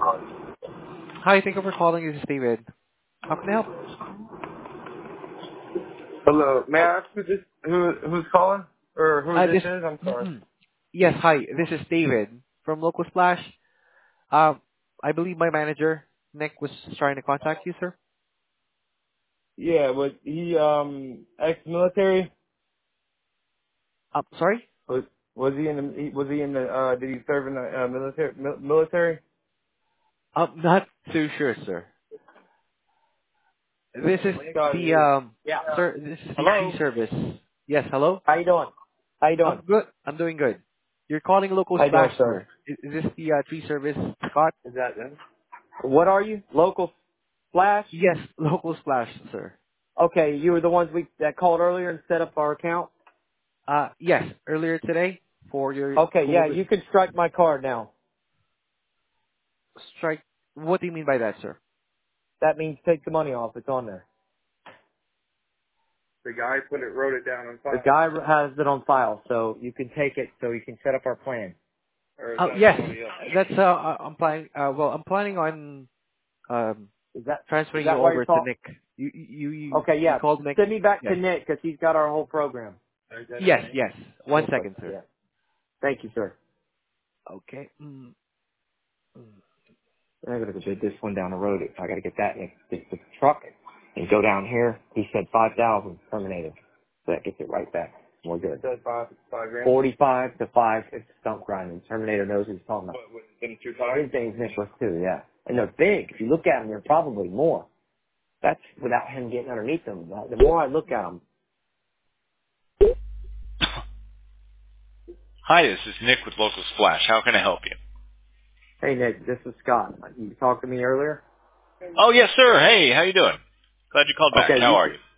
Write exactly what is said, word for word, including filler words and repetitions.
Hi, thank you for calling. This is David. How can I help? Hello. May I ask who this who who's calling or who Uh, this this, is? I'm sorry. mm-mm. Yes, hi. This is David from Local Splash. Um, I believe my manager, Nick, was trying to contact you, sir. Yeah, was he um ex-military? Um, sorry? Was was he in the he- was he in the uh did he serve in the uh, military mil- military? I'm not too sure, sir. This is Scott, the, um, yeah. sir, this is the tree Hello. service. Yes, hello? How you doing? How you doing? I'm good. I'm doing good. You're calling Local How you doing, Splash, sir? sir. Is, is this the uh, tree service, Scott? Is that him? What are you? Local Flash? Yes, Local Splash, sir. Okay, you were the ones we that called earlier and set up our account. Uh, yes, earlier today for your Okay, yeah, COVID you can strike my card now. strike. What do you mean by that, sir? That means take the money off. It's on there. The guy put it, wrote it down on file. The guy has it on file, so you can take it, so you can set up our plan. Or is Oh, that yes. somebody else? That's, uh, uh, I'm planning, uh, well, I'm planning on, um, Is that is transferring you that why you're over to talking? Nick. You, you, you, Okay, you yeah. called Nick? Send me back to Yes. Nick because he's got our whole program. Is that his Yes, name? yes. One Yes, sir. second, sir. Yeah. Thank you, sir. Okay. Mm, mm. I gotta go get this one down the road. I gotta get that next get the truck and go down here. He said five thousand Terminator. So that gets it right back. We're good. It says five five grand. Forty five to five it's stump grinding. Terminator knows what he's talking about. What, what things two tires? His things Nicholas too, yeah. And they're big. If you look at them, they're probably more. That's without him getting underneath them. The more I look at them. Hi, this is Nick with Local Splash. How can I help you? Hey Nick, this is Scott. You talked to me earlier. Oh, yes, sir. Hey, how you doing? Glad you called back. Okay, How you are you?